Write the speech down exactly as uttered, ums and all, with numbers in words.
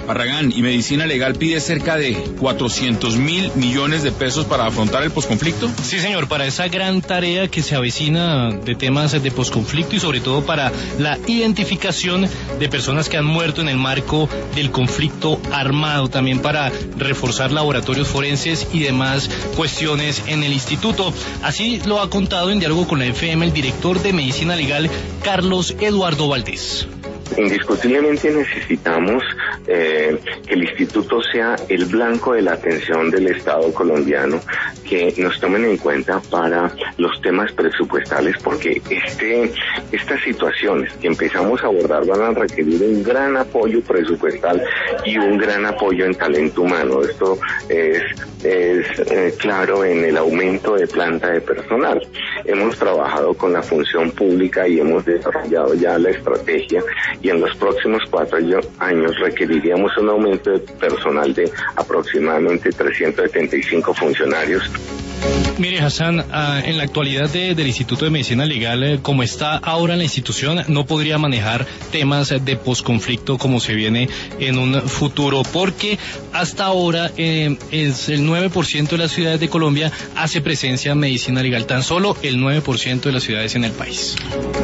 Barragán, y Medicina Legal pide cerca de cuatrocientos mil millones de pesos para afrontar el posconflicto. Sí, señor, para esa gran tarea que se avecina de temas de posconflicto y sobre todo para la identificación de personas que han muerto en el marco del conflicto armado, también para reforzar laboratorios forenses y demás cuestiones en el instituto. Así lo ha contado en diálogo con la F M el director de Medicina Legal, Carlos Eduardo Valdés. Indiscutiblemente necesitamos eh, que el instituto sea el blanco de la atención del Estado colombiano, que nos tomen en cuenta para los temas presupuestales, porque este estas situaciones que empezamos a abordar van a requerir un gran apoyo presupuestal y un gran apoyo en talento humano. Esto es, es eh, claro en el aumento de planta de personal. Hemos trabajado con la función pública y hemos desarrollado ya la estrategia, y en los próximos cuatro años requeriríamos un aumento de personal de aproximadamente trescientos setenta y cinco funcionarios. Mire, Hassan, uh, en la actualidad de, del Instituto de Medicina Legal, eh, como está ahora la institución, no podría manejar temas de posconflicto como se viene en un futuro, porque hasta ahora eh, es el nueve por ciento de las ciudades de Colombia hace presencia en medicina legal, tan solo el nueve por ciento de las ciudades en el país.